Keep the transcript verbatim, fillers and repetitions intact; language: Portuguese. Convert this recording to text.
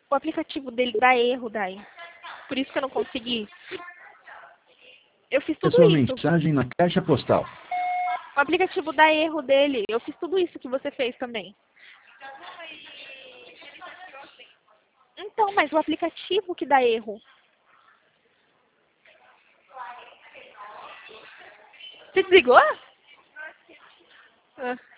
O aplicativo dele dá erro, Dai. Por isso que eu não consegui. Eu fiz A tudo sua isso. mensagem na caixa postal. O aplicativo dá erro dele. Eu fiz tudo isso que você fez também. Então, mas o aplicativo que dá erro. Você desligou? Ah.